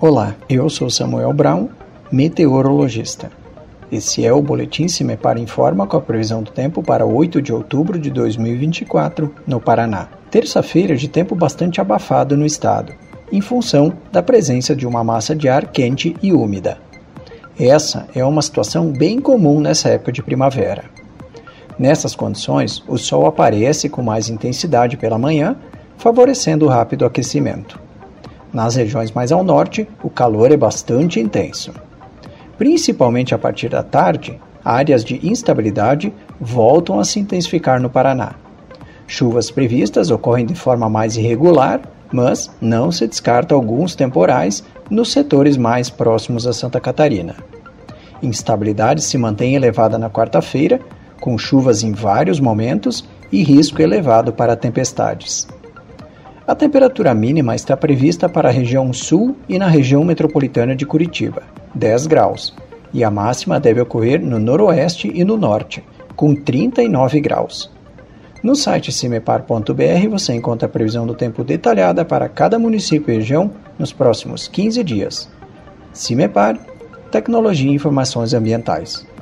Olá, eu sou Samuel Brown, meteorologista. Esse é o Boletim CIMEPAR Informa com a previsão do tempo para 8 de outubro de 2024, no Paraná. Terça-feira de tempo bastante abafado no estado, em função da presença de uma massa de ar quente e úmida. Essa é uma situação bem comum nessa época de primavera. Nessas condições, o sol aparece com mais intensidade pela manhã, favorecendo o rápido aquecimento. Nas regiões mais ao norte, o calor é bastante intenso. Principalmente a partir da tarde, áreas de instabilidade voltam a se intensificar no Paraná. Chuvas previstas ocorrem de forma mais irregular, mas não se descarta alguns temporais nos setores mais próximos a Santa Catarina. Instabilidade se mantém elevada na quarta-feira, com chuvas em vários momentos e risco elevado para tempestades. A temperatura mínima está prevista para a região sul e na região metropolitana de Curitiba, 10 graus, e a máxima deve ocorrer no noroeste e no norte, com 39 graus. No site cimepar.br você encontra a previsão do tempo detalhada para cada município e região nos próximos 15 dias. CIMEPAR, Tecnologia e Informações Ambientais.